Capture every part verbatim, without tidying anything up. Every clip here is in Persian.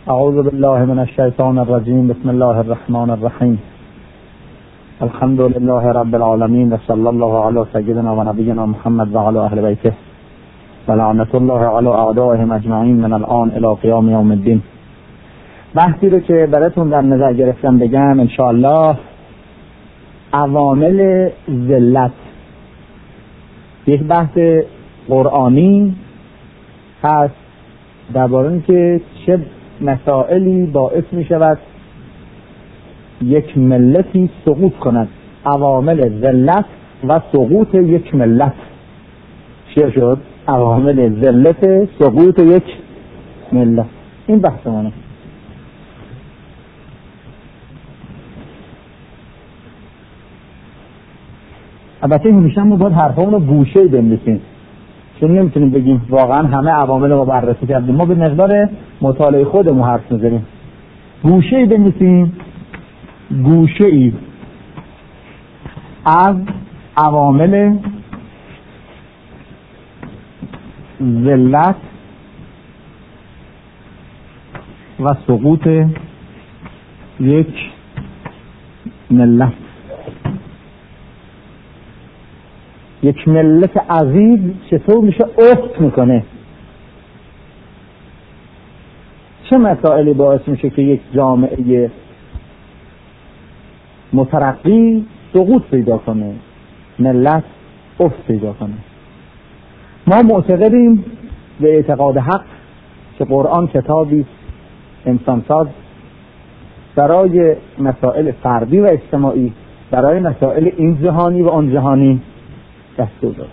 اعوذ بالله من الشیطان الرجیم. بسم الله الرحمن الرحیم. الحمد لله رب العالمین و صلی الله علی سیدنا و نبینا محمد و علی اهل بیته و لعنت الله علی اعدائهم اجمعین من الان الی قیام یوم الدین. بحثی رو که براتون در نظر گرفتم بگم ان شاء الله عوامل ذلت، یک بحث قرآنی هست درباره اینکه چه مسائلی باعث می شود یک ملتی سقوط کند، عوامل ذلت و سقوط یک ملت. چه شد؟ عوامل ذلت سقوط یک ملت. این بحث منه. البته همیشه ما باید حرفامون رو گوشه بنویسیم، چون نمیتونیم بگیم واقعا همه عوامل رو بررسی کردیم. ما به مقدار مطالعه خودمون حرف میزنیم. گوشه بنویسیم، گوشه ای از عوامل ذلت و سقوط یک ملت. یک ملت عزیز چطور میشه افت میکنه؟ چه مسائلی باعث میشه که یک جامعه مترقی سقوط پیدا کنه، ملت افت پیدا کنه؟ ما معتقدیم به اعتقاد حق که قرآن کتابی انسانساز برای مسائل فردی و اجتماعی، برای مسائل این جهانی و آن جهانی دستور داد.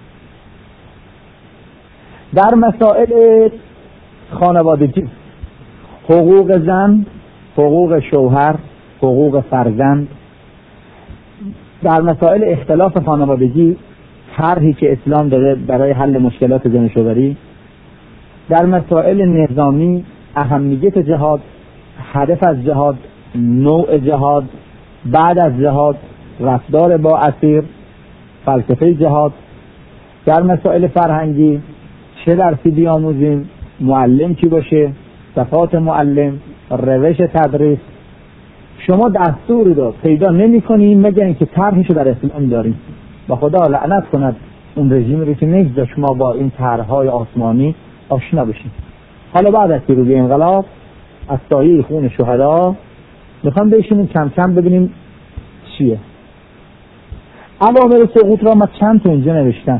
در مسائل خانوادگی، حقوق زن، حقوق شوهر، حقوق فرزند، در مسائل اختلاف خانوادگی طرحی که اسلام داده برای حل مشکلات زن و شوهری، در مسائل نظامی، اهمیت جهاد، هدف از جهاد، نوع جهاد، بعد از جهاد، رفتار با اسیر، فلسفه جهاد، در مسائل فرهنگی چه درسی بیاموزیم، معلم کی باشه، صفات معلم، روش تدریس. شما دستوری رو پیدا نمی کنیم مگر اینکه طرحشو در اسلام داریم. با خدا لعنت کند اون رژیمی رو که نگذاشت ما با این طرحهای آسمانی آشنا بشیم. حالا بعد از پیروزی انقلاب از سایه خون شهدا میخوام بشینیم کم کم ببینیم چیه. عوامل سقوط را من چند تا اینجا نوشتم.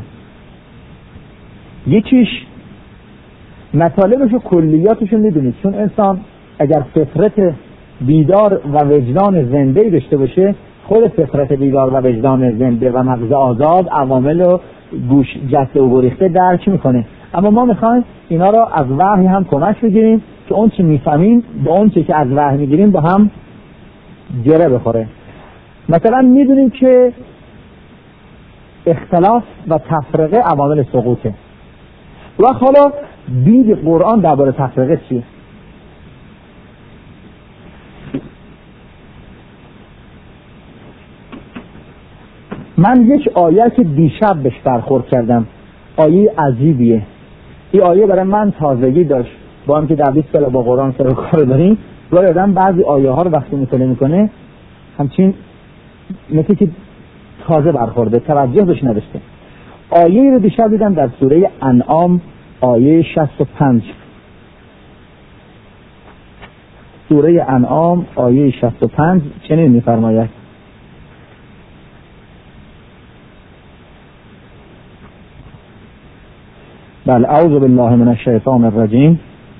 یکیش مطالبش و کلیاتشو میدونید، چون انسان اگر فطرت بیدار و وجدان زنده داشته باشه، خود فطرت بیدار و وجدان زنده و مغز آزاد عوامل رو گوش جسته و گریخته درک میکنه. اما ما میخوایم اینا را از وحی هم کمک بگیریم که اون چه میفهمیم با اون چه که از وحی میگیریم با هم گره بخوره. مثلا میدونیم که اختلاف و تفرقه عوامل سقوطه. و حالا دید قرآن درباره تفرقه چیه؟ من یک آیه که دیشب بهش برخورد کردم، آیه عجیبیه. این آیه برای من تازگی داشت، با هم که در بیست سال با قرآن سر و کار داریم، ولی آدم بعضی آیه ها رو وقتی مطالعه میکنه همچین مثل که تازه برخورده، توجه بهش نداشته. آیه رو دیشب دیدم در سوره انعام آیه شصت و پنج. سوره انعام آیه شصت و پنج چنین می‌فرماید: بل اعوذ بالله من الشیطان الرجیم.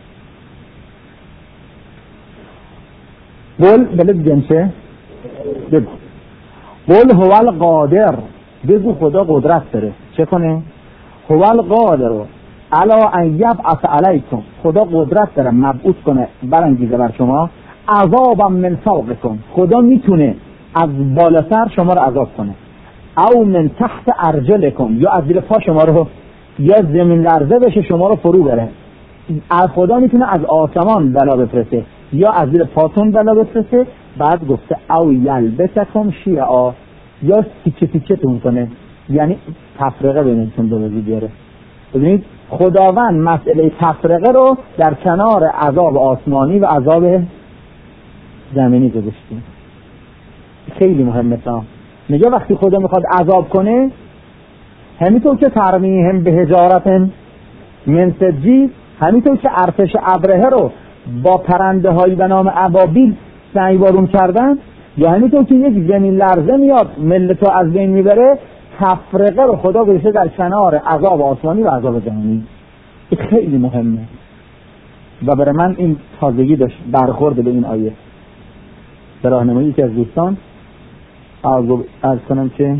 قل بلد جنسه بگو قل هو القادر، بگو خدا قدرت داره چه کنه؟ هو القادر علا ان یبعث علیکم، خدا قدرت داره مبعوث کنه برانگیزه بر شما، عذابا من فوقکم، خدا میتونه از بالاتر شما رو عذاب کنه، او من تحت ارجلکم، یا از زیر پا شما رو، یا زمین لرزه بشه شما رو فرو بره. خدا میتونه از آسمان بلا بفرسته یا از زیر پاتون بلا بفرسته. بعد گفته او یلبسکم شیعا، یا تیکه تیکه تون کنه، یعنی تفرقه بینتون به وجود بیاره. ببینید خداوند مسئله تفرقه رو در کنار عذاب آسمانی و عذاب زمینی گذاشته. خیلی مهمه. تا میگه وقتی خدا میخواد عذاب کنه، همینطور که ترمیهم به حجارت من سجیل، همینطور که ارتش ابرهه رو با پرنده هایی به نام ابابیل سنگبارون کردن، یا همینطور که یک زمین لرزه میاد ملت رو از بین میبره، تفرقه رو خدا گذاشته در کنار عذاب آسمانی و عذاب زمینی. این خیلی مهمه و برای من این تازگی داشت برخورد به این آیه. به راهنمایی که از دوستان عرض کنم که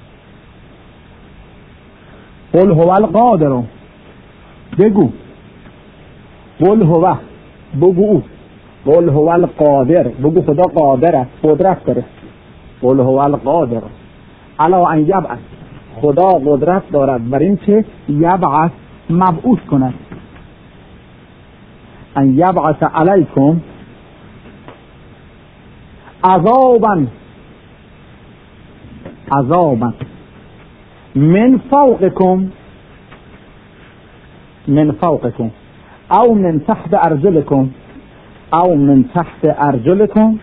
قل هو القادر، بگو قل هو، بگو او، قل هو القادر، بگو خدا قادر است، قدرت داره. قل هو القادر علی ان یبعث، خدا قدرت دارد بر این که یبعث، مبعوث کند، ان یبعث علیکم عذابا، عذابا من فوقکم، من فوقکم او من تحت ارجلکم، او من تحت ارجلکم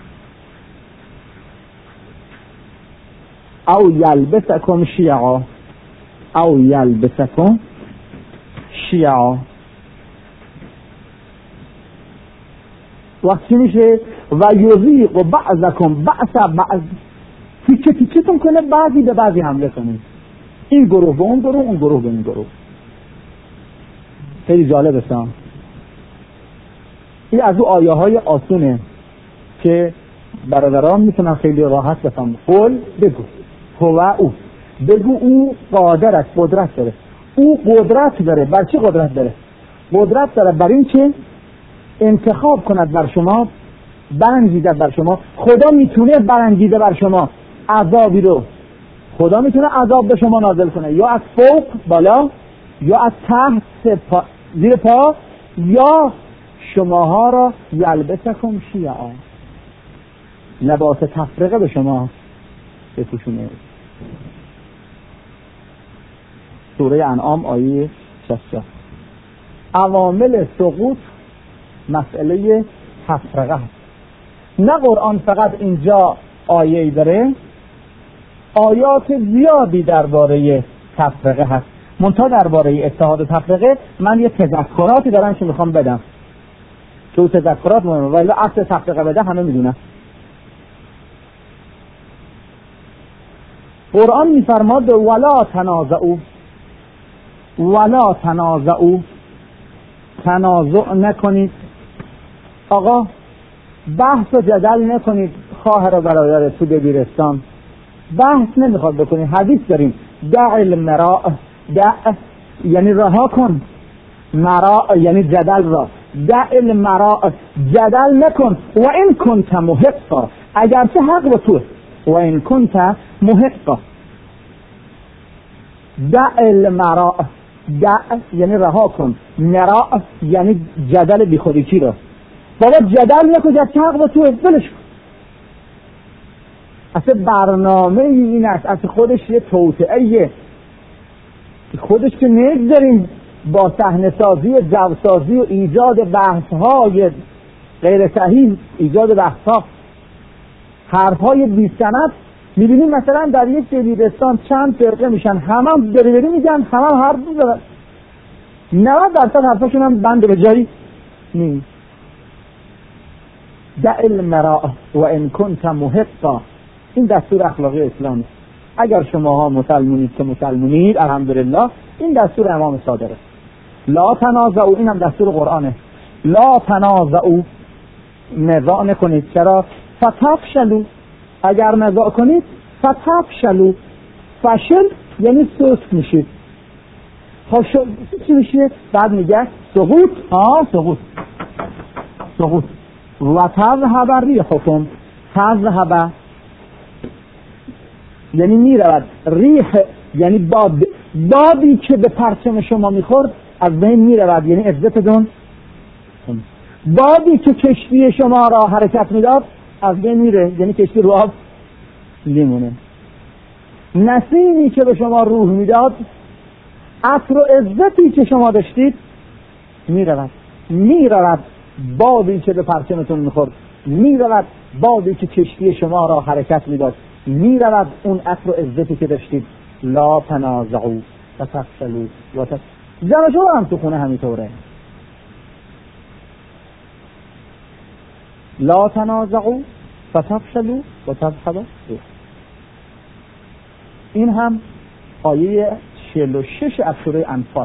او یلبسکم شیعا، او یلبسکم شیعا. وقتی میشه و یذیق و بعضکم بعض بعض، تیکه تیکه تون کنه، بعضی به بعضی حمله کنید، این گروه به اون گروه، اون گروه به این گروه. خیلی جالب است. این از او آیه های آسونه که برادران میتونن خیلی راحت بفهمن. قول، بگو هو او، بگو او قادر است، قدرت داره. او قدرت داره. بر چی قدرت داره؟ قدرت داره بر این که انتخاب کند بر شما، برانگیزد بر شما. خدا میتونه برانگیزه بر شما عذابی رو، خدا میتونه عذاب به شما نازل کنه، یا از فوق بالا، یا از تحت پا، زیر پا، یا شماها را یلبسکم شیعا، لباس تفرقه به شما بپوشونه. سوره انعام آیه شصت. عوامل سقوط مسئله تفرقه هست. نه قرآن فقط اینجا آیه‌ای داره، آیات زیادی درباره تفرقه هست. منتها درباره اتحاد و تفرقه من یه تذکراتی دارم که میخوام بدم، که اون تذکرات مهمه، ولی اصل تفرقه بده همه میدونن. قرآن میفرماد ولا تنازعوا، ولا تنازعوا، تنازع نکنید. آقا بحث و جدل نکنید خواهر و برادر تو دبیرستان، بحث نمیخواد بکنید. حدیث داریم دع المراء، دع یعنی رها کن، مراء یعنی جدل را، دع المراء، جدل نکن. و این کنت محقا، اگرچه حق با تو، و این کنت محقا. دع المراء، دع یعنی رها کن، مراء یعنی جدل بی خودی را. بابا جدل نکن، اگرچه حق با تو، بلش کن. اصلا برنامه این است، اصلا خودش یه توطئه، خودش که نگذاریم با صحنه سازی و جو سازی و ایجاد بحث های غیر صحیح، ایجاد بحث ها، حرف های بی سند. میبینیم مثلا در یک دبیرستان چند فرقه میشن، همه هم دریوری میگن، همه هم حرف میزنن، نود درصد حرفشون هم بند به جایی نیست. دع المراء و ان کنت محقا، این دستور اخلاقی اسلام است. اگر شماها مسلمونید که مسلمونید الحمدلله، این دستور امام صادقه. لا تنازعوا، این هم دستور قرآنه. لا تنازعوا، نزاع نکنید. چرا؟ فتفشلوا، اگر نزاع کنید فتفشلوا، فشل یعنی سست میشید. خب چی میشه؟ بعد میگه سقوط، ها سقوط، سقوط. و تذهب ریحکم، تذهب یعنی میرود، ریح یعنی باد، بادی که به پرچم شما میخورد از بین میرود، یعنی عزتتون. بادی که کشتی شما را حرکت میداد از بین میره، یعنی کشتی رو آب میمونه. نسیمی که به شما روح میداد عطر و عزتی که شما داشتید میرود میرود بادی که به پرچمتون میخورد، میرود بادی که کشتی شما را حرکت میداد، میرود اون عطر و عزتی که داشتید. لا تنازعوا فتفشلوا و تف... زن شما هم تو خونه همینطوره. لا تنازعوا فتفشلوا و تذهب ریحکم. این هم آیه چهل و شش از سوره انفال.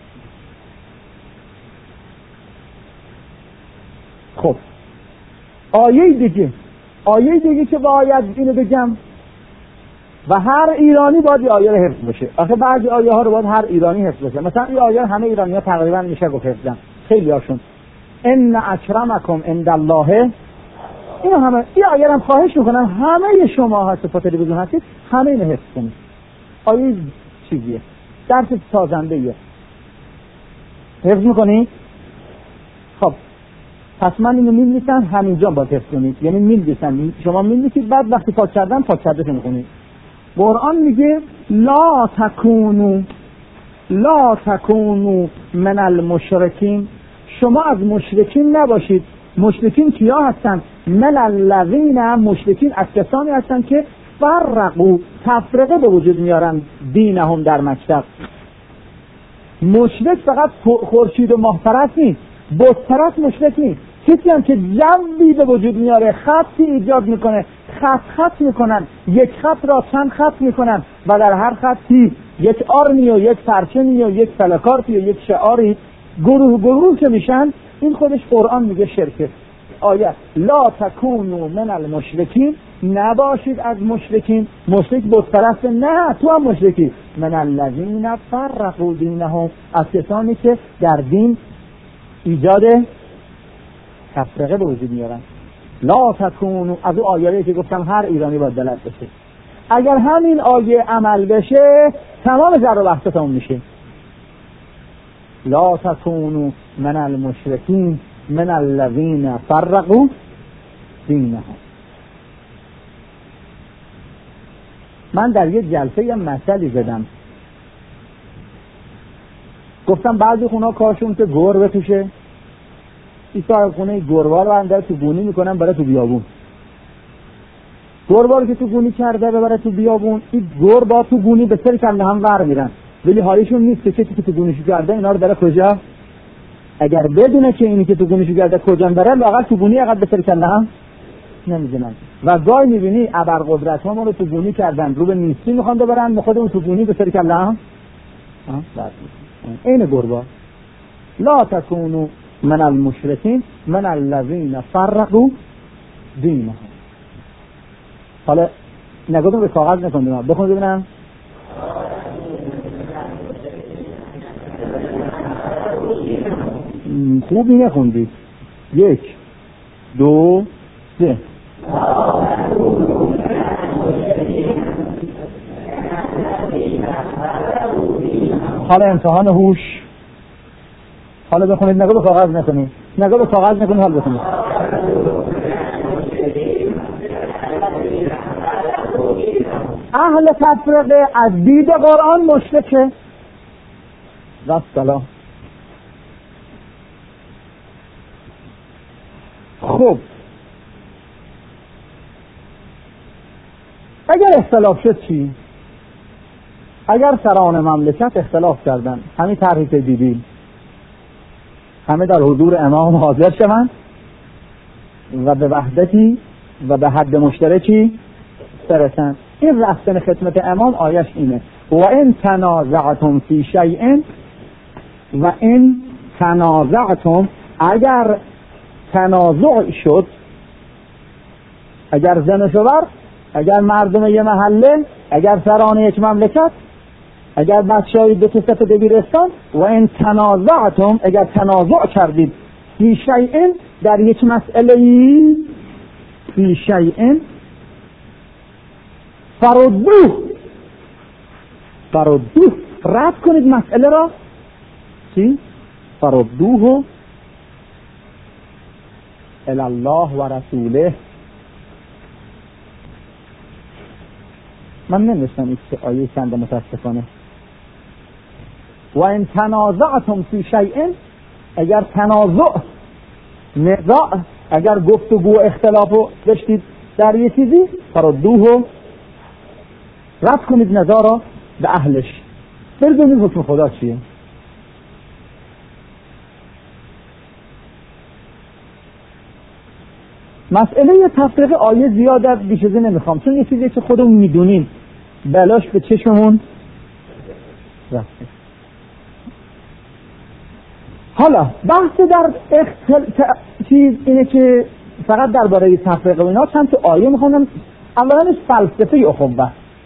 خب آیه دیگه آیه دیگه که باید اینو بگم و هر ایرانی باید آیه رو حفظ بشه. آخه بعضی آیه ها رو باید هر ایرانی حفظ بشه. مثلا این آیه همه ایرانی ها تقریبا میشه گفت حفظن، خیلی هاشون. ان اکرمکم عند الله، اینو همه این آیه رو هم خواهش میکنم همه شما ها صفات تلویزیون هستید همه اینو حفظ کنید. آیه چیزیه، درس سازنده ایه. حفظ میکنید؟ خب پس من اینو می‌نویسم همینجا با حفظ کنید. یعنی می‌نویسم شما می‌نویسید بعد وقتی پاک کردن پاک کرده می‌کنید. قرآن میگه لا تکونوا لا تکونوا من المشرکین، شما از مشرکین نباشید. مشرکین کیا هستن؟ من الذین، مشرکین از کسانی هستن که فرقوا، تفرقه به وجود میارن دینهم در مکتب. مشرک فقط خورشید و ماه پرست نیست، بت پرست مشرک نیست. کسی هم که جوی به وجود میاره، خطی ایجاد میکنه، خط خط میکنن، یک خط را چند خط میکنن و در هر خطی یک آرمی و یک پرچمی و یک فلکارتی و یک شعاری، گروه گروه که میشن، این خودش قرآن میگه شرکه. آیه لا تکونوا من المشرکین، نباشید از مشرکین. مشرک بت پرست نه، تو هم مشرکی. من الذین فرقوا دینهم، از کسانی که در دین ایجاد تفرقه به وجود میارن. لا تکونوا، از اون آیه‌ای که گفتم هر ایرانی باید بلد بشه. اگر همین آیه عمل بشه تمام زر و بحثتون میشه. لا تکونوا من المشرکین من الذین فرقوا دینهم. من در یک جلسه یه مثالی زدم، گفتم بعضی خونه کارشون که گربه توشه، این صاحب خونه گربه رو اندر تو گونی میکنن برای تو بیابون. گربه رو که تو گونی کرده ببره تو بیابون، این گربه تو گونی به سر کنده هم ور میرن، ولی حالیشون نیست که کسی که تو گونیشو کرده اینا رو بره کجا. اگر بدونه که اینی که تو گونیشو کرده کجا بره، لااقل تو گونی اقل به سر کنده هم نمیدونن. و گاهی میبینی ابرقدرت ها ما رو تو گونی کردن، رو به نیستی میخوان ببرن، خودمون تو گونی به سر کنده هم این گربه. لا تکونوا من المشرکین من الذین فرقوا دینهم. حالا نگفتم به کاغذ نکنید، بخونید ببینم. خوبی نخوندید. یک دو سه. حالا امتحان هوش. حالا بخونید، نگاه به کاغذ نکنید، نگاه به کاغذ نکنید، حالا بخونید. اهل تفرقه از دید قرآن مشرکه. و سلام. خب اگر اختلاف شد چی؟ اگر سران مملکت اختلاف کردن، همین طرحی که دیدیم، همه در حضور امام حاضر شوند و به وحدتی و به حد مشترکی برسند. این رفتن خدمت امام آیش اینه: و این تنازعتم فی شیء، و این تنازعتم، اگر تنازع شد، اگر زن و شوهر، اگر مردم یه محله، اگر سران یک مملکت، اگر بچه‌های دو کسف دبیرستان، و این تنازعتم، اگر تنازع کردید فی شیء، در یک مسئله‌ای، فی شیء فردوه، فردوه، رد کنید مسئله را. چی؟ فردوه الی الله و رسوله. من نمی‌دونم این آیه چنده متاسفانه. و ان تنازعتم فی شیء، اگر تنازع نزاع اگر گفتگو اختلافو داشتید در یه چیزی، فردوه رد کنید نزاع را به اهلش. ببینید حکم خدا چیه. مسئله تفریق آیه زیاد از بیشتر نمیخوام، چون یه چیزی که خودمون میدونیم بلاش به چشمون رفته. حالا بحث در اختل... چیز اینه که فقط درباره تفریق و اینا چند تا آیه میخوام. اولش فلسفه اخوت،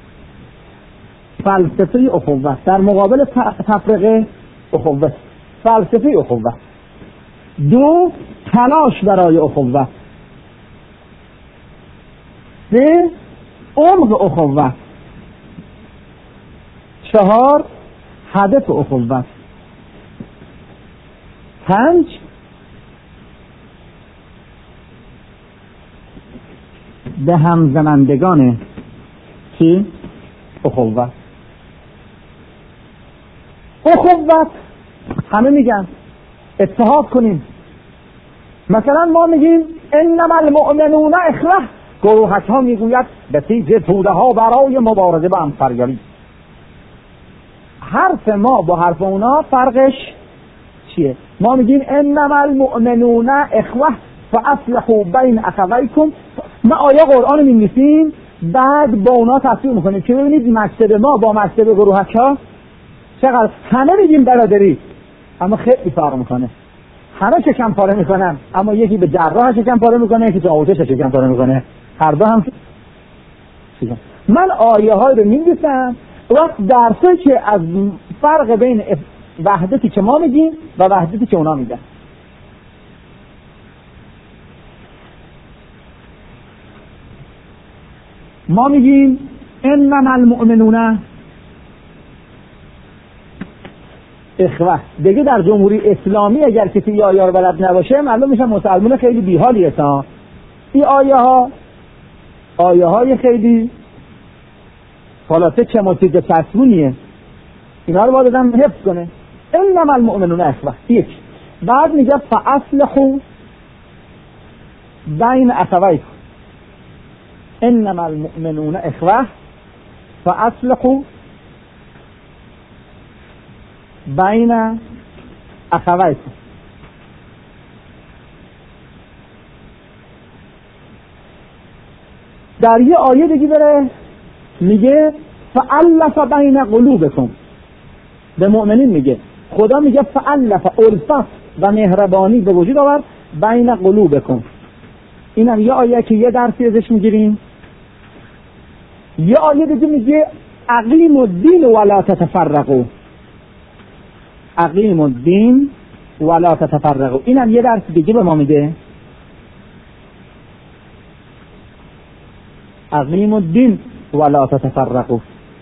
فلسفه اخوت در مقابل تفریق اخوت، فلسفه اخوت. دو، تلاش برای اخوت. سه، عمق اخوت. چهار، هدف اخوت. پنج، به همزنندگان کی؟ اخوت. اخوت همه میگن اتحاد کنیم. مثلا ما میگیم انما المؤمنون اخوه، گروهک ها میگوید بسیج توده ها برای مبارزه با همسرگری. حرف ما با حرف اونا فرقش چیه؟ ما میگیم انما المؤمنون اخوه فاصلحوا بین اخویکم. ما آیه قرآن می‌نویسیم بعد با اونا تفسیر میکنیم که ببینید مکتب ما با مکتب گروهک ها چقدر. همه میگیم برادری اما خیلی فرق میکنه. همه شکم پاره میکنن اما یکی به جراح شکم پاره میکنه، یکی تو آوتش شکم پاره میکنه. هر دو هم شکم. من آیه های رو می‌نویسم وقت درسه که از فرق بین وحدتی که ما میگیم و وحدتی که اونا میگن. ما میگیم انما المؤمنون اخوه. دیگه در جمهوری اسلامی اگر کسی این آیه رو بلد نباشه معلوم میشه مسلمان خیلی بیحالیه. تا این آیه ها آیه های خیلی خلاصه چه متیجه چسبونیه، اینا رو باید آدم حفظ کنه. انما المؤمنون اخوه. یک، بعد میگه فاصلحوا بین اخویکم. انما المؤمنون اخوه فاصلحوا بین اخویکم. در یه آیه دیگه بره میگه فالف بین قلوبکم. به مؤمنین میگه، خدا میگه فالف، الفت و مهربانی به وجود آورد بین قلوبکم. اینم یه آیه که یه درسی ازش میگیریم. یه آیه دیگه میگه اقیموا الدین ولا تتفرقوا. اقیموا الدین ولا تتفرقوا. اینم یه درس دیگه به ما میده. اقیموا الدین ولا تتفرقوا.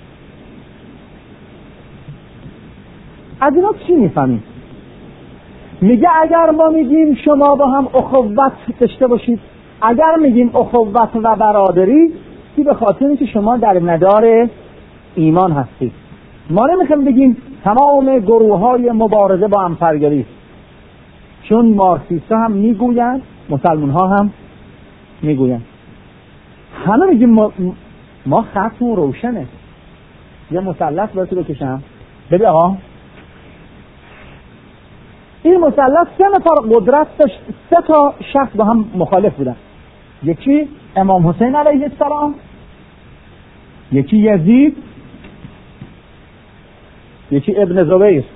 از اینا چی میفهمیم؟ میگه اگر ما میگیم شما با هم اخوت داشته باشید، اگر میگیم اخوت و برادری، چی به خاطر اینکه شما در مدار ایمان هستید. ما نمیخوایم بگیم تمام گروه های مبارزه با همسرگری، چون مارکسیست ها هم میگوین، مسلمان ها هم میگوین. همه میگیم ما, ما خطمون روشنه. یه مثلث باید تو بکشم ببین آقا، این مثلث سه نفر قدرت داشت، سه تا شخص با هم مخالف بودن. یکی امام حسین علیه السلام، یکی یزید، یکی ابن زبیر.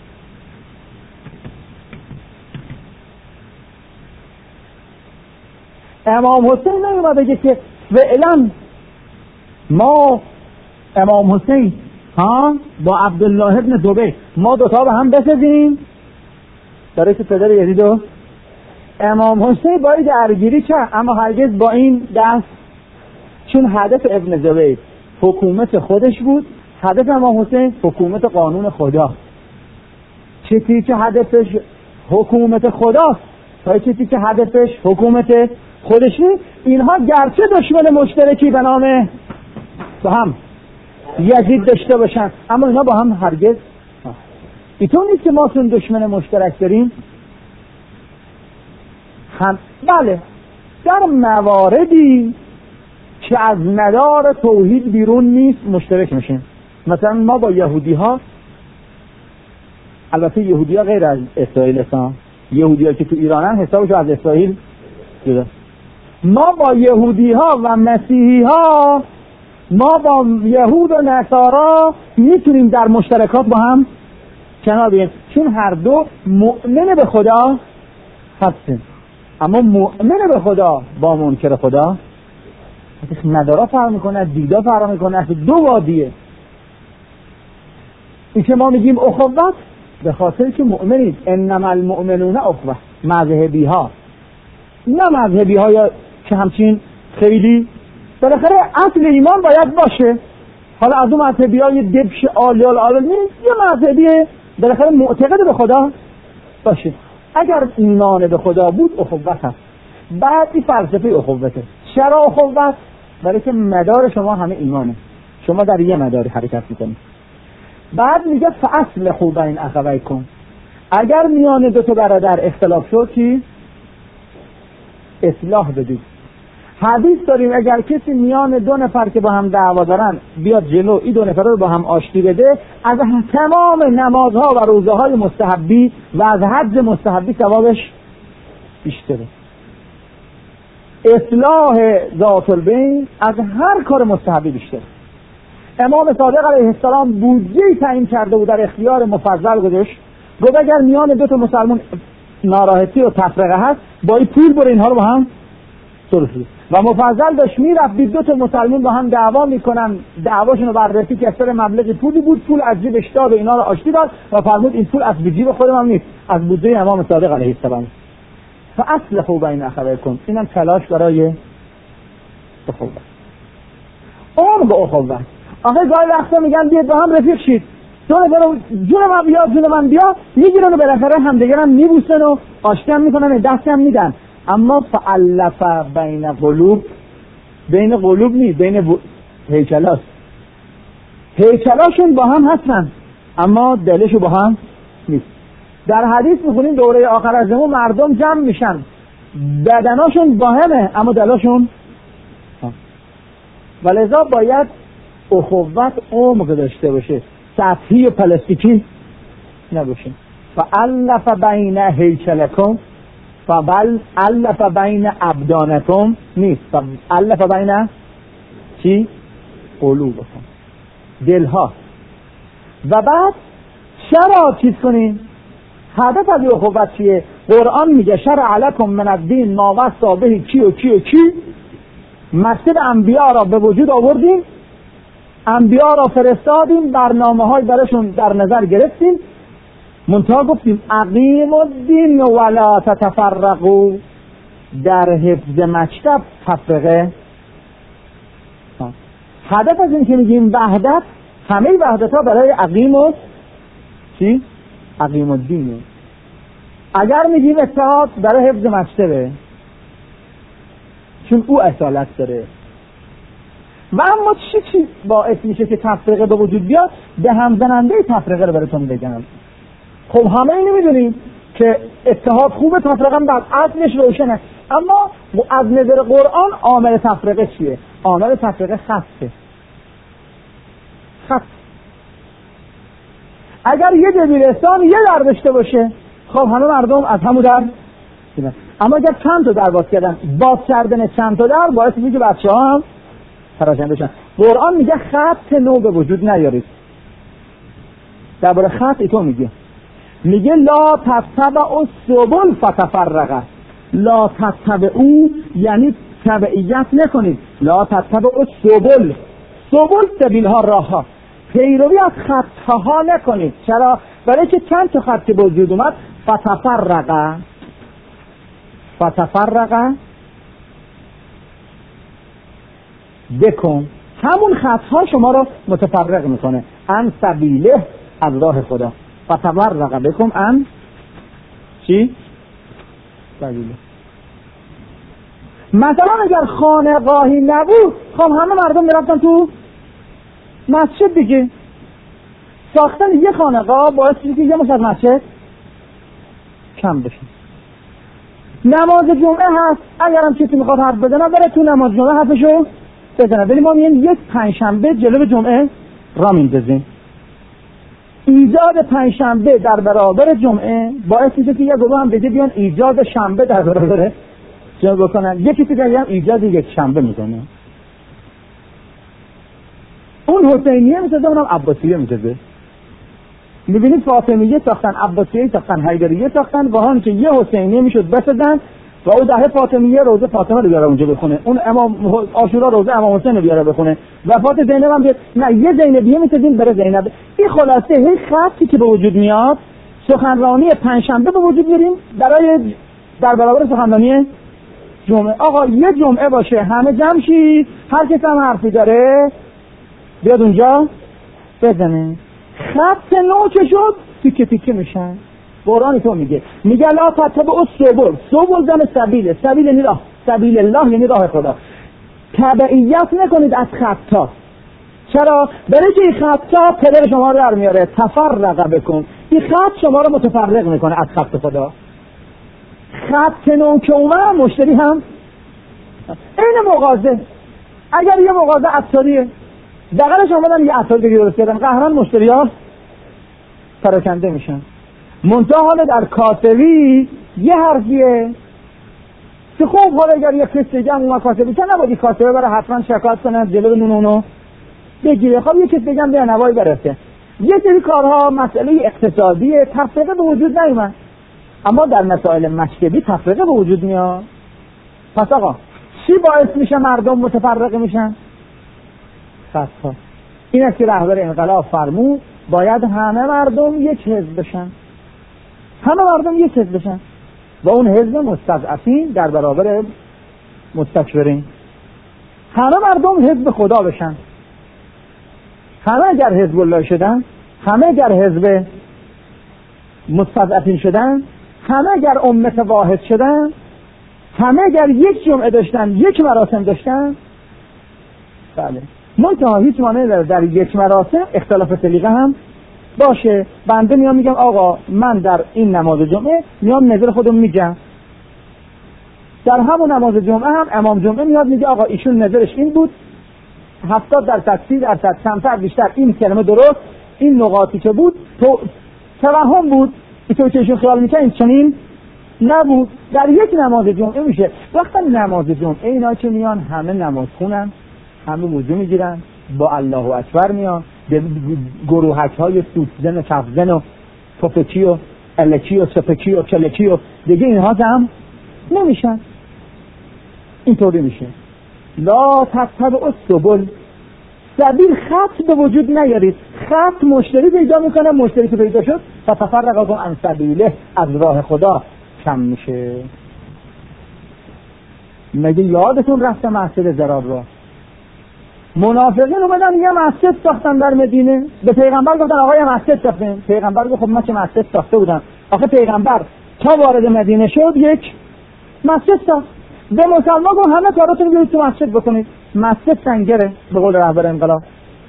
امام حسین نمی‌اومد بگه که فعلا ما امام حسین ها با عبدالله ابن زبیر ما دوتا با هم بسازیم برای که پدر یزیدو. امام حسین باید درگیری کرد اما هرگز با این دست، چون هدف ابن زبیر حکومت خودش بود، هدف امام حسین حکومت قانون خدا. چیزی که هدفش حکومت خداست تا چیزی که هدفش حکومت خودش نیست. اینها گرچه دشمن مشترکی به نام با هم یزید داشته باشن اما اینا با هم هرگز اینطور نیست که ما چون دشمن مشترک داریم هم بله در مواردی که از مدار توحید بیرون نیست مشترک میشیم. مثلا ما با یهودی ها، البته یهودی ها غیر از اسرائیل هستن، یهودی ها که تو ایرانن حسابشو از اسرائیل جدا. ما با یهودی ها و مسیحی ها، ما با یهود و نصارا میتونیم در مشترکات با هم کنار بیاییم، چون هر دو مؤمن به خدا هستیم. اما مؤمن به خدا با منکر خدا مدارا فرق میکنه، دیدا فرق میکنه، دو وادیه. این که ما میگیم اخوت به خاطر که مؤمنید، انما المؤمنون اخوه، مذهبی ها نه مذهبی ها یا که همچین خیلی بالاخره اصل ایمان باید باشه. حالا از اون مذهبی ها یه دبش آلیال آلیال نیست، یه مذهبی بالاخره معتقد به خدا باشه. اگر ایمان به خدا بود اخوت هست. بعد این فلسفه اخوته. چرا اخوت؟ برای که مدار شما همه ایمانه، شما در یه مداری حرکت میکنید. بعد میگه فاصل خوب این اخوای کن، اگر میان دو تا برادر اختلاف شد کی اصلاح بدید. حدیث داریم اگر کسی میان دو نفر که با هم دعوا دارن بیاد جلو این دو نفر رو با هم آشتی بده، از تمام نمازها و روزه‌های مستحبی و از حج مستحبی ثوابش بیشتره. اصلاح ذات البین از هر کار مستحبی بیشتره. امام صادق علیه السلام بودجه‌ای تعیین کرده بود، در اختیار مفضل گذاشت، گفت اگر میان دو تا مسلمان ناراحتی و تفرقه هست با این پول بر اینها رو با هم صلح کنید. و مفضل داشت میرفت دو تا مسلمان با هم دعوا میکنن، دعواشون رو بررسی که اثر مبلغ پولی بود، پول از جیبش داد و اینا رو آشتی داد و فرمود این پول از جیب خودم نیست، از بودجه امام صادق علیه السلام. فاصلحوا بین اخویکم، اینم تلاش برای اخوت. اون به اخوت. آخه گاهی وقتا میگن بیاید با هم رفیق شید، جون برو جون من بیا جون من بیا، میگیرن و بالاخره همدیگر هم میبوسن و آشتی هم میکنن، دست هم میدن. اما فالف بین قلوب، بین قلوب نیست، بین هیکلاست. هیکلاشون با هم هستن اما دلشون با هم نیست. در حدیث میخونیم دوره آخر از زمان مردم جمع میشن، بدناشون با همه اما دلاشون، ولذا باید اخوت عمق داشته باشه، سطحی و پلاستیکی نباشه. فالف بین هیکلکم فبل الف بین ابدانکم نیست، الف بین چی؟ قلوبکم، دلها. و بعد چرا چیز کنین؟ هدف از اخوت چیه؟ قرآن میگه شرع لکم من الدین ما وصی به کی و کی و کی. مسجد انبیا را به وجود آوردیم، انبیا را فرستادیم، برنامه های براشون در نظر گرفتیم، منتها گفتیم اقیم الدین ولا تتفرقوا، در حفظ مکتب تفرقه. هدف از این که میگیم وحدت، همه وحدت ها برای اقیم و چی؟ اقیم الدین. اگر میگیم اتحاد برای حفظ مکتبه چون او اصالت داره. و اما چی چی باعث میشه که تفرقه به وجود بیاد؟ به هم زننده تفرقه رو براتون بگم. خب همه اینو میدونیم که اتحاد خوبه، تفرقه هم در اصلش روشنه، اما از نظر قرآن عامل تفرقه چیه؟ عامل تفرقه خطه. خط. اگر یه دبیرستان یه در داشته باشه خب همه مردم از همون در، اما اگر چند تا در باز کردن، باز کردن چند تا در باعث میشه که بچه‌ها هم پراکنده بشن. قرآن میگه خط نو به وجود نیارید. درباره خط ایتو میگه میگه لا تتبعوا السبل فتفرق. لا تتبعوا یعنی تبعیت نکنید، لا تتبعوا السبل، سبل سبیل ها، راه ها، پیروی از خط ها نکنید. چرا؟ برای که چند تا خط به وجود اومد، فتفرق فتفرق بکن، همون خط ها شما رو متفرق میکنه، ان سبیله، از راه خدا. فتفرق بکن ان چی؟ سبیله. مثلا اگر خانقاهی نبود خب همه مردم میرفتن تو مسجد دیگه، ساختن یه خانقاه باعث میشه که یه مش از مسجد کم بشه. نماز جمعه هست، اگرم کسی میخواد حرف بزنه بره تو نماز جمعه حرفشو بزنه، ولی ما میگیم یک پنجشنبه جلو جمعه را میندازیم. ایجاد پنجشنبه در برابر جمعه باعث میشه که یه گروه هم بگه بیان ایجاد شنبه در برابر جمعه بکنن، یکی دیگه هم ایجاد یک شنبه میکنه. اون حسینیه میسازه، اونم عباسیه میسازه. میبینید فاطمیه ساختن، عباسیه ساختن، حیدریه ساختن، با هم که یه حسینیه میشد بسازن و اون دهه فاطمیه روزه فاطمه رو بیاره اونجا بخونه، اون امام عاشورا روزه امام حسین رو بیاره بخونه، وفات زینب هم بیاد، نه یه زینبیه میسازیم بره زینب. این خلاصه هی خطی که به وجود میاد سخنرانی پنجشنبه به وجود میاریم برای در برابر سخنرانی جمعه. آقا یه جمعه باشه همه جمع شید، هر کس هم حرفی داره بیاد اونجا بزنه. خط نو که شد تیکه تیکه میشن. قرآن تو میگه میگه لا تتبعوا السبل، سبل زن سبیله، سبیل یعنی راه، سبیل الله یعنی راه خدا. تبعیت نکنید از خطا. چرا؟ برای که این خطا پدر شما رو در میاره، تفرق بکن. این خط شما رو متفرق میکنه از خط خدا. خط نو که اومد مشتری هم این مغازه، اگر یه مغازه عطاریه دقیقش آمدن یه عطاری دیگه درست کردن، قهران مشتری ها پراکنده میشن. منتها حالا در کاسبی یه حرفیه که خوب حالا اگر یه کسی دیگه هم اومد کاسبی که نباید کاسبه برای حتما شکایت کنه جلو نون اونو بگیره، خب یه کسی دیگه هم به نوایی برسه. یه سری کارها مسئله اقتصادی تفریقه به وجود نیومد، اما در مسائل مشکلی تفریقه به وجود میاد. پس آقا چی باعث میشه مردم متفرق میشن؟ خطا. این است که رهبر انقلاب فرمود باید همه مردم یک حزب بشن، همه مردم یک حزب بشن و اون حزب مستضعفین در برابر مستکبرین. همه مردم حزب خدا بشن. همه اگر حزب الله شدن، همه اگر حزب مستضعفین شدن، همه اگر امت واحد شدن، همه اگر یک جمعه داشتن، یک مراسم داشتن، بله منتها هیچ مانعی نداره در یک مراسم اختلاف سلیقه هم باشه. بنده میام میگم آقا من در این نماز جمعه میام نظر خودم میگم، در همون نماز جمعه هم امام جمعه میاد میگه آقا ایشون نظرش این بود، هفتاد درصد سی درصد کمتر بیشتر این کلمه درست، این نقاطی که بود تو توهم بود، اینطور که ایشون خیال میکنه این چنین نبود. در یک نماز جمعه میشه. وقتا نماز جمعه اینا که میان همه نماز خونن، همه وضو میگیرن، با الله اکبر میان، گروهک های سوتزن و کفزن و پفکی و الکی و سپکی و کلکی و دیگه اینها هم نمیشن. اینطوری میشه. لا تتبعوا السبل، سبیل خط به وجود نیارید. خط مشتری پیدا میکنه، مشتری که پیدا شد فتفرق عن سبیله، از راه خدا کم میشه. مگه یادتون رفته مسجد ضرار را؟ منافقین اومدن یه مسجد ساختن در مدینه، به پیغمبر گفتن آقا یه مسجد ساختیم. پیغمبر گفت خب من چه مسجد ساخته بودم؟ آخه پیغمبر تا وارد مدینه شد یک مسجد ساخت. به مسلمان گفت همه کاراتون بیارید تو مسجد بکنید. مسجد سنگره به قول رهبر انقلاب.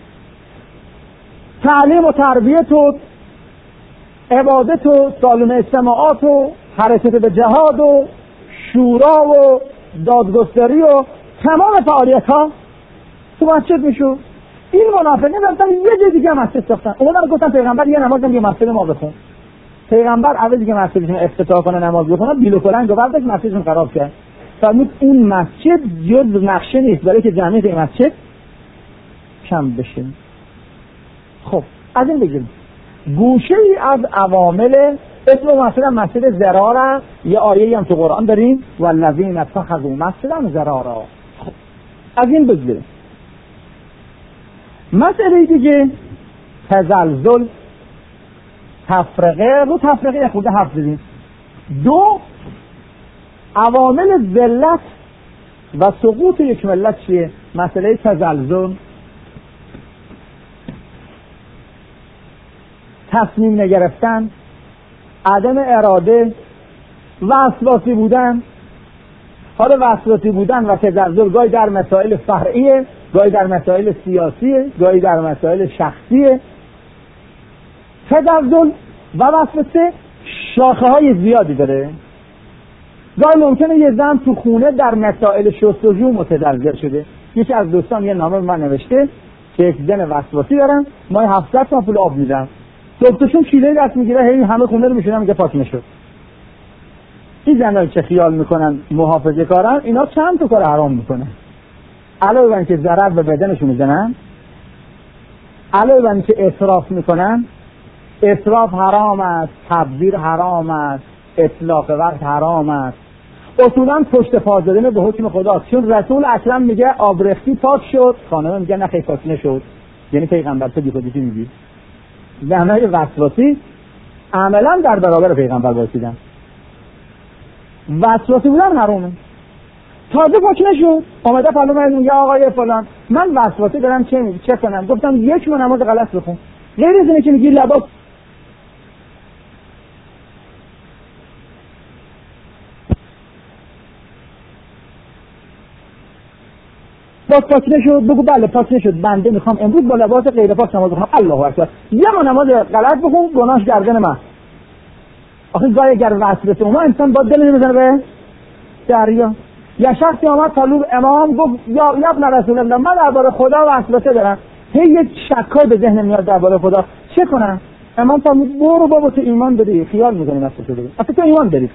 تعلیم و تربیت و عبادت و سالن اجتماعات و حرکت به جهاد و شورا و دادگستری و تمام فعالیت ها تو مسجد میشو. این منافقین رفتن یه جای دیگه مسجد ساختن. اونا گفتن پیغمبر یه نماز دیگه مسجد ما بخون. پیغمبر عوض که مسجدشون افتتاح کنه نماز بخونه بیلو کلنگ برداشت مسجدشون خراب کرد. فرمود اون مسجد جز نقشه نیست برای که جمعیت این مسجد کم بشه. خب از این بگیم گوشه ای از عوامل اسم مثلا مسجد ضرارا، یه آیه هم تو قرآن داریم والذین اتخذوا مسجدا ضرارا. خب از این بگیریم. مسئله دیگه تزلزل، تفرقه. رو تفرقه یه خورده حرف بزنیم. دو عوامل ذلت و سقوط یک ملت چیه؟ مسئله تزلزل، تصمیم نگرفتن، عدم اراده، وسواسی بودن. حالا وسواسی بودن و تزلزل گاهی در مسائل فرعیه، گاهی در مسائل سیاسیه، گاهی در مسائل شخصیه. تزلزل و وسوسه شاخه های زیادی داره. گاهی ممکنه یه زن تو خونه در مسائل شستشو متزلزل شده. یکی از دوستان یه نامه من نوشته که یک زن وسواسی دارن، ما هفتصد تا پول آب میدم، دکترشون چیله دست میگیره، هی همه خونه رو میشونن میگه پاک نشد. این زنایی که خیال میکنن محافظه کارن، اینا چند تا کار حرام میکنن. علاوه بر اینکه ضرر به بدنشون میزنن، علاوه بر اینکه اسراف میکنن، اسراف حرام است، تبذیر حرام است، اطلاق وقت حرام است. اصولا پشت پا زدن به حکم خدا، چون رسول اکرم میگه آبرختی پاک شد، خانم میگه نه خیلی پاک نشد، یعنی پیغمبر تو بیخودی میگی. زنای وسواسی عملا در برابر پیغمبر وایسیدن. وسواسی بودن حرامه. تازه پاک نشد، اومده پلو من میگه آقای فلان من وسواسی دارم، چه میگی چه کنم؟ گفتم یک من نماز غلط بخون. غیر از اینه که میگی لباس باز پاک نشد، بگو بله پاک نشد، بنده میخوام امروز با لباس غیر پاک نماز بخونم. الله اکبر. یه ما نماز غلط بخون، گناهش گردن من. آخه گاهی اگر وسوسه اومد انسان با دل نمیزنه به دریا. یا شخصی آمد طالب امام گفت یا یا ابن رسول الله من درباره خدا وسوسه دارم، هی یک شکای به ذهن میاد درباره خدا، چه کنم؟ امام فرمود برو بابا تو ایمان داری، خیال میکنی وسوسه داری، اصلا تو ایمان داری.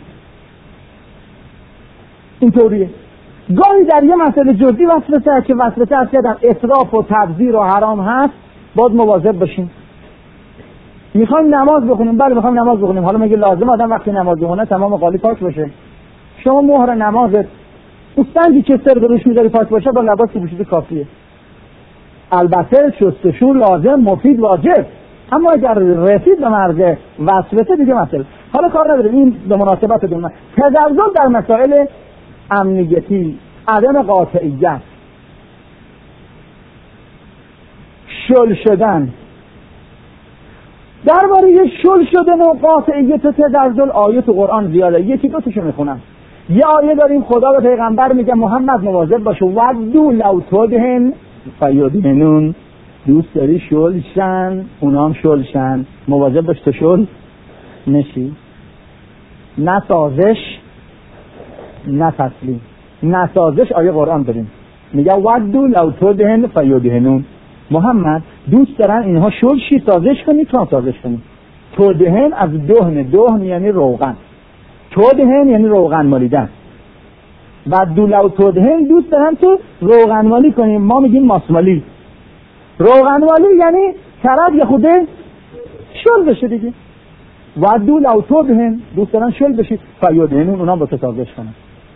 اینطوریه. گاهی در یه مسئله جزئی وسوسه که وسوسه از کردن اسراف و تبذیر و حرام هست، باید مواظب باشیم. میخوایم نماز بخونیم، بله میخوایم نماز بخونیم، حالا میگه لازم آدم وقتی نماز بخونه تمام قالی پاک باشه. شما مهر نمازت اصلا که سر روش میذاری پاک باشه، با لباسی پوشیده کافیه. البته شستشو لازم، مفید، واجب، اما اگر رسید به مرز وسوسه دیگه مسئله. حالا کار نداره، این به مناسبت دونه. تزلزل در مسائل امنیتی، عدم قاطعیت، شل شدن. درباره شل شدن و قاطعیت و تزلزل آیه تو قرآن زیاده، یکی دو تاشو میخونم. یه آیه داریم خدا به پیغمبر میگه محمد مواظب باش، ودو لو تدهن فیدهنون، دوست داری شل شن اونا هم شل شن، مواظب باش تو شل نشی. نه سازش نه تسلیم. نه سازش آیه قرآن داریم میگه ودو لو تدهن فیدهنون، محمد دوست دارن اینها شل شی، سازش کنی تو هم سازش کنی. تدهن از دهن، دهن یعنی روغن، تدهن یعنی روغن مالیدن. و دولو تدهن دوست دارن تو روغن مالی کنیم، ما میگیم ماسمالی. روغن مالی یعنی طرف یه خوده شل بشه دیگه. و دولو تدهن دوست دارن شل بشی، فیدهنون اونا با تو سازش کنن.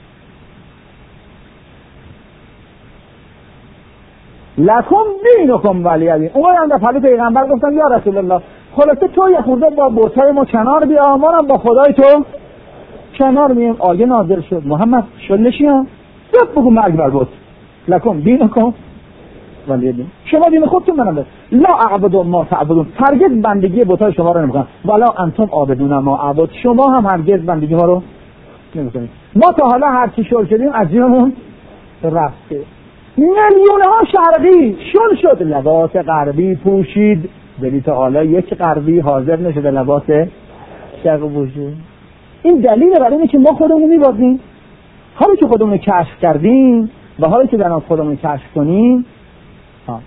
لکم دینکم ولی دین. اومدن در پلو پیغمبر گفتن یا رسول الله خلاصه تو یه خورده با بوتای ما کنار بیا، ما هم با خدای تو کنار میم. آیه نازل شد محمد شل نشی ها، زد بگو مرگ بر بود. لکم دینکم ولی دین، شما دین خودتون منم بس. لا اعبد ما تعبدون، هرگز بندگی بوتای شما رو نمیکنم. ولا انتم عابدون ما اعبد، شما هم هرگز بندگی ما رو نمیکنید. ما تا حالا هر چی شل شدیم از جیبمون رفته. میلیون ها شرقی شل شد، لباس غربی پوشید، ولی تا حالا یک غربی حاضر نشده لباس شرقی پوشید. این دلیل برای اینه که ما خودمون میبازیم. حالا که خودمون کشف کردیم و حالا که در خودمون کشف کنیم ها.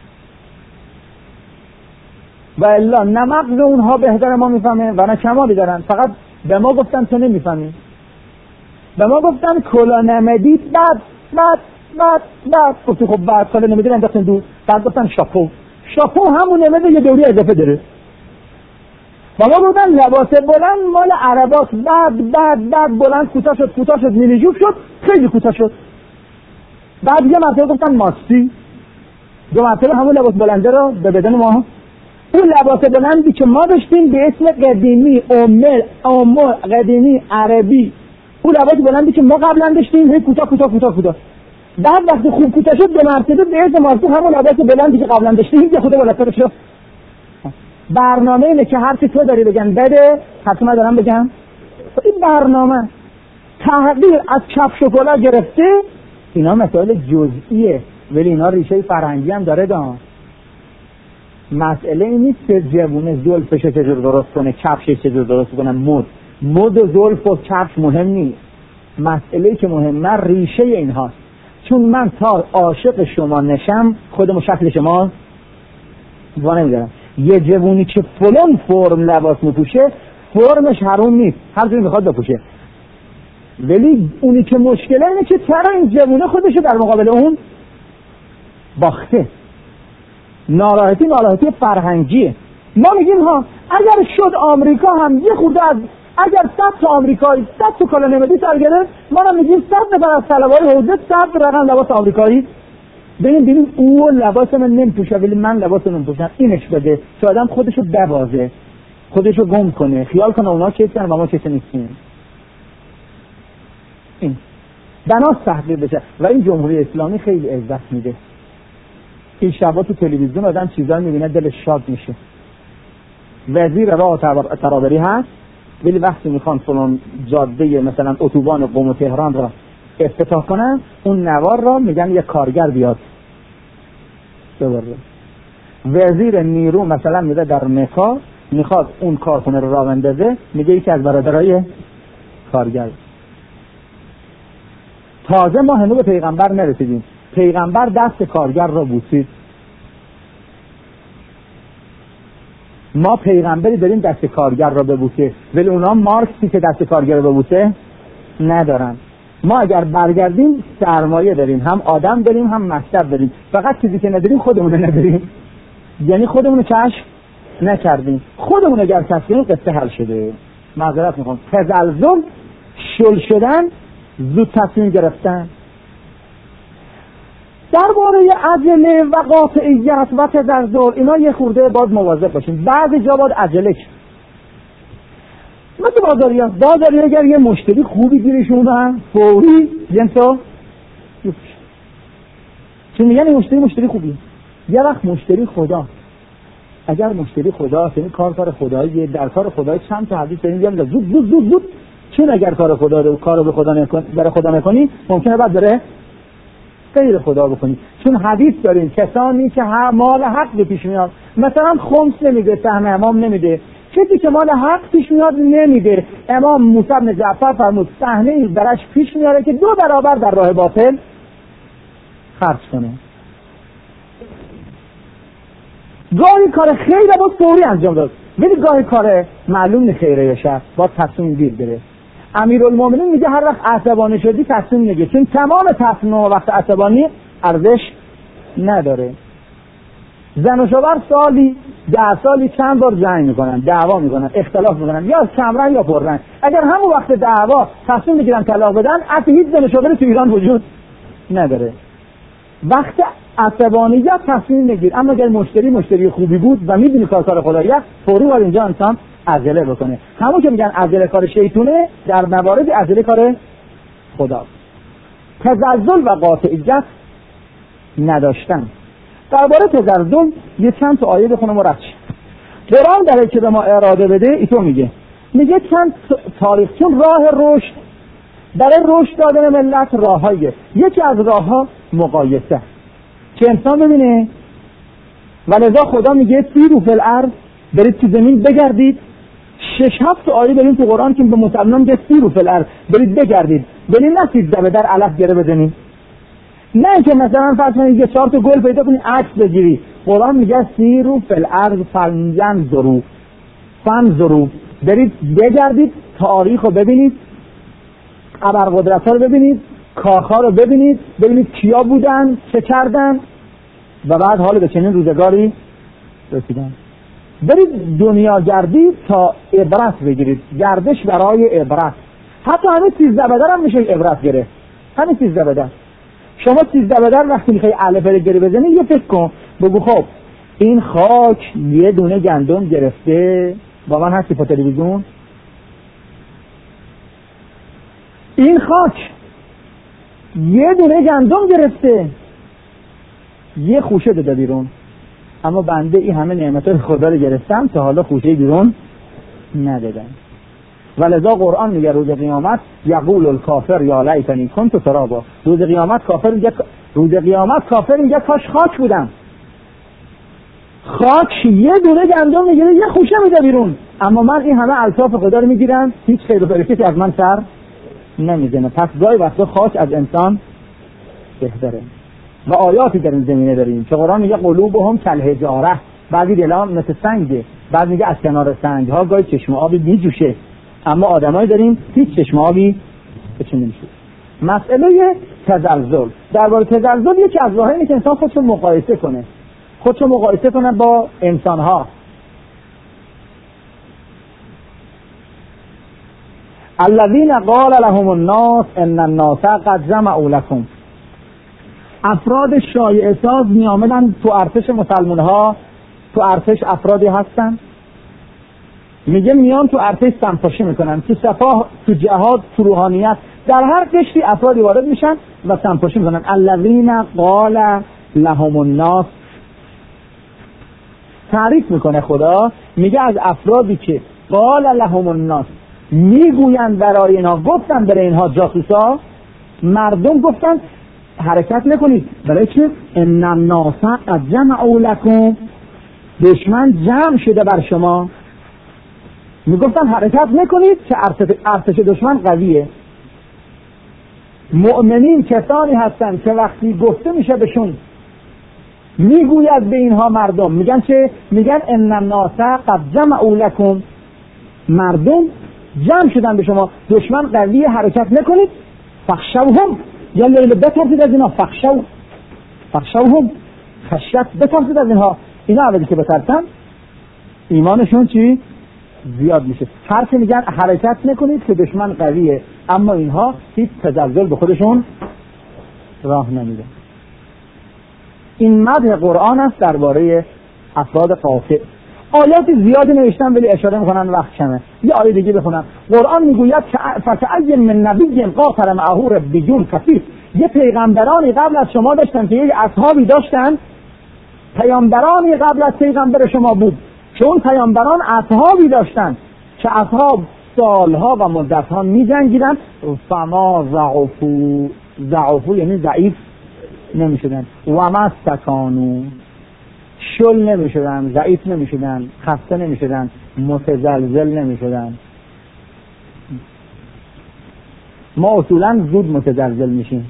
و الا نه مغز اونها بهتر ما میفهمه و نه کمالی دارن، فقط به ما گفتن تو نمیفهمی. به ما گفتن کلا نمدید بعد بعد بعد بعد گفتی خب بعد کلا نمدید انداختن دور، بعد گفتن شاپو. شاپو همون نمده یه دوری اضافه داره. و ما گفتن لباس بلند مال عرباست، بعد بعد بعد بلند کوتاه شد، کوتاه شد نیلی جوب شد، خیلی کوتاه شد. بعد یه مرتبه گفتن ماستی، دو مرتبه همون لباس بلنده رو به بدن ما. اون لباس بلندی که ما داشتیم به اسم قدیمی امه امه قدیمی عربی، اون لباس بلندی که ما قبلا داشتیم هی کوتاه کوتاه کوتاه کوتاه، بعد وقتی خوب کوتاه شد دو مرتبه به اسم ماستی همون لباس بلندی که قبلا داشتیم یه خود بالاتر شد. برنامه اینه که هر چی تو داری بگن بده، حتما دارم بگم. این برنامه تحقیر از کف شکلات گرفته، اینا مسائل جزئیه ولی اینا ریشه فرهنگی هم داره. دام مسئله این نیست که جوونه زلفش چجور درست کنه، کفشش چجور درست کنه. مد مد و زلف و کفش مهم نیست. مسئله که مهمه ریشه اینهاست. چون من تا عاشق شما نشم خودمو شکل شما وا نمیدارم. یه جوونی که فلان فرم لباس میپوشه فرمش حروم نیست، هر جوری میخواد بپوشه، ولی اونی که مشکله اینه که چرا این جوونه خودشو در مقابل اون باخته. ناراحتی ناراحتی فرهنگیه. ما میگیم ها اگر شد آمریکا هم یه خورده از اگر صد تا آمریکایی صد تا کالا نمیدی سر گرفت، ما هم میگیم صد نفر از طلبای حوزه صد رقم لباس آمریکایی. ببین ببین اون لباس من نمیپوشه ولی من لباس نمیپوشم، اینش بده که آدم خودشو ببازه، خودشو گم کنه، خیال کنه اونا چه و ما چه نیستیم. این بناس تحقیر بشه و این جمهوری اسلامی خیلی عزت میده. این شبا تو تلویزیون آدم چیزا میبینه دلش شاد میشه. وزیر راه ترابری هست ولی وقتی میخوان فلان جاده مثلا اتوبان قم و تهران را افتتاح کنن اون نوار را میگن یه کارگر بیاد ببره. وزیر نیرو مثلا میره در مکا میخواد اون کارخونه رو راه بندازه میگه یکی از برادرای کارگر. تازه ما هنوز به پیغمبر نرسیدیم. پیغمبر دست کارگر را بوسید. ما پیغمبری داریم دست کارگر را ببوسه ولی اونا مارکسی که دست کارگر را ببوسه ندارن. ما اگر برگردیم سرمایه داریم، هم آدم داریم هم مکتب داریم، فقط چیزی که نداریم خودمون نداریم، یعنی خودمون کشف نکردیم. خودمون اگر کشف کنیم قصه حل شده. معذرت میخوام. تزلزل شل شدن، زود تصمیم گرفتن. درباره عجله و قاطعیت و تزلزل اینا یه خورده باید مواظب باشیم. بعضی جا باید عجله کنیم. مثل بازاری هست. بازاری اگر یه مشتری خوبی گیرشون هم فوری جنسا چون میگن این مشتری مشتری خوبی. یه وقت مشتری خدا، اگر مشتری خدا یعنی کار کار خدایی، در کار خدایی چند تا حدیث داریم میگم زود زود زود زود، چون اگر کار خدا رو کارو به خدا نکنی برای خدا نکنی ممکنه بعد بره غیر خدا بکنی. چون حدیث داریم کسانی که مال حق به پیش میاد، مثلا خمس نمیده، سهم امام نمیده، کسی که مال حق پیش میاد نمیده. امام موسی بن جعفر فرمود صحنه ای براش پیش میاره که دو برابر در راه باطل خرج کنه. گاهی کار خیر با فوری انجام داد ولی گاهی کار معلوم نه خیره یا شر با تصمیم گیر بره. امیرالمومنین میگه هر وقت عصبانی شدی تصمیم نگیر، چون تمام تصمیم وقت عصبانی ارزش نداره. زن و شوهر سالی ده سالی چند بار جنگ میکنن، دعوا میکنن، اختلاف میکنن، یا کمرنگ یا پررنگ. اگر همون وقت دعوا تصمیم بگیرن طلاق بدن اصلا هیچ زن و شوهری تو ایران وجود نداره. وقت عصبانیت تصمیم نگیر. اما اگر مشتری مشتری خوبی بود و میدونی کار کار خداییه فوری وارد اینجا انسان عجله بکنه. همون که میگن عجله کار شیطونه، در موارد عجله کار خدا. تزلزل و قاطعیت نداشتن. درباره تزلزل یه چند تا آیه بخونم و رد شیم. قرآن در که به ما اراده بده ایتو میگه میگه چند تاریخ، چون راه رشد برای رشد دادن ملت راهاییه. یکی از راهها مقایسه که انسان ببینه، ولذا خدا میگه سیروا فی الارض، برید تو زمین بگردید. شش هفت آیه داریم تو قرآن که به مسلمان میگه سیروا فی الارض، برید بگردید. برید نسید دبه در علف گره بزنید، نه که مثلا فرض کنید یه چهار تا گل پیدا کنید عکس بگیری. قرآن میگه سیروا فی الارض فانظروا فانظروا، برید بگردید، تاریخ رو ببینید، ابرقدرت‌ها رو ببینید، کارها رو ببینید، ببینید کیا بودن، چه کردن و بعد حال به چنین روزگاری رسیدن. برید دنیا گردید تا عبرت بگیرید. گردش برای عبرت. حتی همه سیزده بدر هم میشه عبرت گرفت. همه سیزده بدر. شما سیزده بدر وقتی میخوای الف ب گره بزنی یه فکر کن، بگو خب این خاک یه دونه گندم گرفته. با من هستی په تلویزیون؟ این خاک یه دونه گندم گرفته، یه خوشه داده بیرون. اما بنده این همه نعمتای خدا رو گرفتم تا حالا خوشه بیرون ندادم. ولذا قرآن میگه روز قیامت یقول الکافر یا لیتنی کنت ترابا. روز قیامت کافر میگه روز قیامت کافر میگه کاش خاک بودم. خاک یه دونه گندم میگیره یه خوشه میده بیرون، اما من این همه الطاف خدا رو میگیرم، هیچ خیر و برکتی از من سر نمیزنه. پس گاهی وقتا خاک از انسان بهتره. و آیاتی در این زمینه داریم که قرآن میگه قلوبهم کالحجاره، بعضی دلها مثل سنگه، بعضی میگه از کنار سنگ ها گاهی چشم آبی میجوشه، اما آدمایی داریم هیچ چشم آبی بچین نمیشه. مسئله تزلزل، درباره تزلزل یکی از راهایی اینه که انسان خودشو مقایسه کنه، خودشو مقایسه کنه با انسان ها. الذين قال لهم الناس ان الناس قد جمعوا لكم، افراد شایعه ساز می آمدن تو ارتش مسلمان ها، تو ارتش افرادی هستن میگه میان تو ارتش سمپاشی میکنن، تو سپاه، تو جهاد، تو روحانیت، در هر قشری افرادی وارد میشن و سمپاشی میکنن. الذین قال لهم الناس، تعریف میکنه خدا، میگه از افرادی که قال لهم الناس، میگویند برای اینها، گفتن برای اینها جاسوسا، مردم گفتن حرکت نکنید. برای چه؟ ان الناس قد جمعوا لكم، دشمن جمع شده بر شما. میگفتن حرکت نکنید که ارتش دشمن قویه. مؤمنین کسانی هستند که وقتی گفته میشه بهشون، میگوید به اینها مردم، میگن چه؟ میگن ان الناس قد جمعوا لكم، مردم جمع شدن به شما، دشمن قویه، حرکت نکنید. فخشوهم، یا لیل بترسید از اینها، فخشو فخشوهم، خشیت بترسید از اینها. اینا اولی که بترسن ایمانشون چی؟ زیاد میشه. هر که میگن حرکت نکنید که دشمن قویه، اما اینها هیچ تزلزل به خودشون راه نمیدن. این مدح قرآن است درباره افراد قاطع. آیات زیادی نوشتن ولی اشاره میکنن وقت کمه. یه آیه دیگه بخونم. قرآن میگوید که فکأی من نبی قاتل معه ربیون کثیر، یه پیغمبرانی قبل از شما داشتن که یه اصحابی داشتن، پیامبرانی قبل از پیغمبر شما بود که اون پیامبران اصحابی داشتن که اصحاب سالها و مدتها می‌جنگیدن، فما ضعفوا، ضعفوا یعنی ضعیف نمی‌شدن، و ما استکانوا، شل نمی‌شدن، ضعیف نمی‌شدن، خسته نمی‌شدن، متزلزل نمی‌شدن. ما اصولاً زود متزلزل میشیم.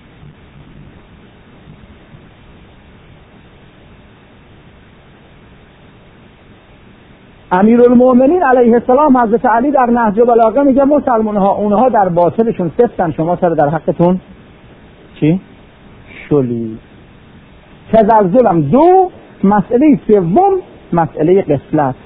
امیرالمومنین علیه السلام حضرت علی در نهج البلاغه میگه مسلمان ها اونها در باطلشون سفتن، شما سر در حقتون چی؟ شلی. تزلزلم دو. مسئله سوم مسئله غفلت.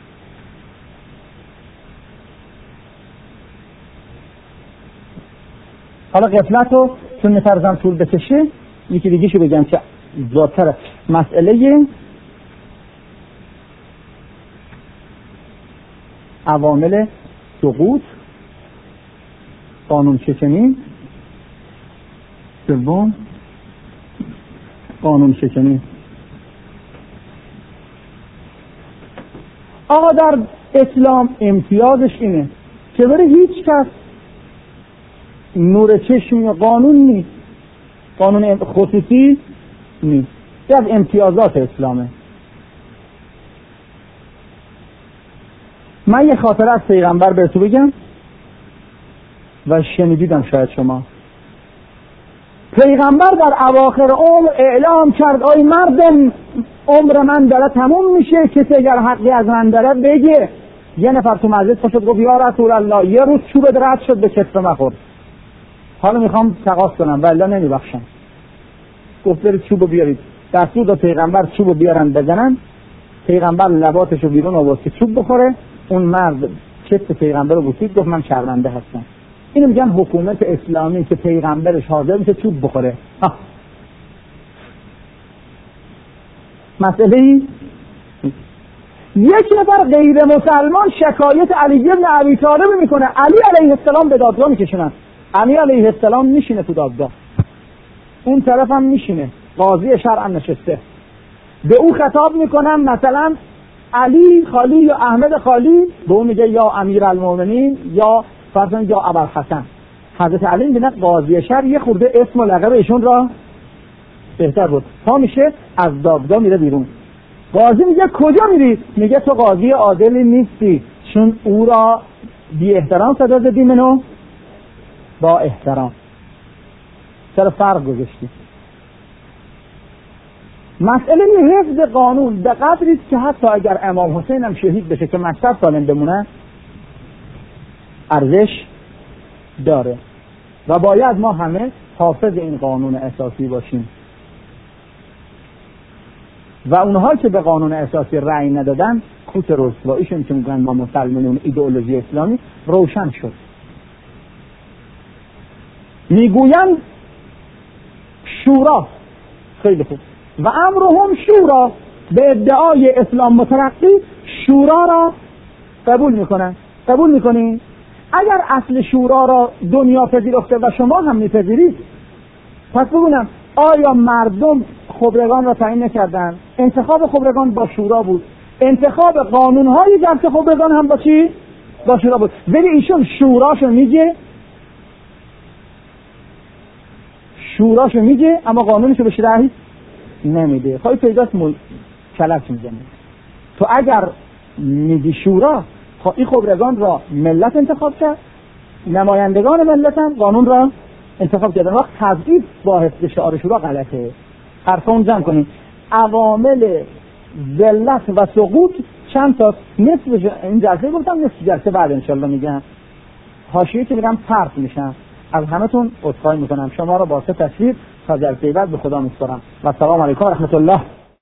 حالا غفلت رو چون نترزم طول بکشه یکی دیگه شو بگم که زادتره. مسئله عوامل سقوط، قانون شکنی. سوم قانون شکنی. آقا در اسلام امتیازش اینه که برای هیچ کس نور چشمی قانون نیست، قانون خصوصی نیست. یه از امتیازات اسلامه. من یه خاطره از پیغمبر بهتون بگم و شنیدیدم شاید شما. پیغمبر در اواخر عمر اعلام کرد آی مردم عمر من داره تموم میشه، کسی اگر حقی از من داره بگه. یه نفر تو مجلس پاشد گفت یا رسول الله یه روز چوب رد شد به کتف مخورد، حالا میخوام تقاص کنم ولی نمیبخشم. گفت برید چوب بیارید. دستور داد پیغمبر چوب بیارن بزنن. پیغمبر لباتشو بیرون آورد که چوب بخوره. اون مرد کتف پیغمبر رو بوسید گفت من شرمنده هستم. اینو میگن حکومت اسلامی که پیغمبرش حاضر میشه چوب بخوره. ها. مسئله یک نفر غیر مسلمان شکایت علی بن ابی طالب میکنه، علی علیه السلام به دادگاه میکشونن. علی علیه السلام میشینه تو دادگاه، اون طرف هم میشینه، قاضی شرع نشسته. به او خطاب میکنن مثلا علی خالی یا احمد خالی، به اون میگه یا امیرالمومنین یا فرضاً یا ابوالحسن. حضرت علی میگه قاضی شرع یه خورده اسم و لقب ایشون را بهتر بود. پا میشه از دادگاه میره بیرون. قاضی میگه کجا میری؟ میگه تو قاضی عادلی نیستی، چون او را بی احترام صدا زدی، منو با احترام. چرا فرق گذاشتی؟ مسئله حفظ قانون به قدری است که حتی اگر امام حسین هم شهید بشه که مکتب سالم بمونه ارزش داره و باید ما همه حافظ این قانون اساسی باشیم و اونها که به قانون اساسی رأی ندادن کوت رسواییشون که میگن ما مسلمانون ایدئولوژی اسلامی روشن شد. میگویند شورا، خیلی خوب، و امرهم شورا، به ادعای اسلام مترقی شورا را قبول میکنن. قبول میکنین؟ اگر اصل شورا را دنیا پذیرفته و شما هم میپذیرید، پس بگونم آیا مردم خبرگان را تعیین نکردن؟ انتخاب خبرگان با شورا بود، انتخاب قانونهای جلسه خبرگان هم با چی؟ با شورا بود. ولی ایشون شوراشو میگه شوراشو میگه اما قانونشو به شرعی نمیده. خواهی پیداست مل... کلک میزنه. تو اگر میگی شورا، خب این خبرگان را ملت انتخاب کرد، نمایندگان ملت هم قانون را انتخاب کردن. وقت تضعیف با حفظ شعار شورا غلطه. حرفون جمع کنیم. عوامل ذلت و سقوط چند تا، نصف این جلسه گفتم، نصف جلسه بعد انشالله میگم. حاشیه که میگم پرت میشن. از همتون عذرخواهی میکنم. شما را با سه تصویر تا جلسه بعد به خدا میسپارم و السلام علیکم و رحمت الله.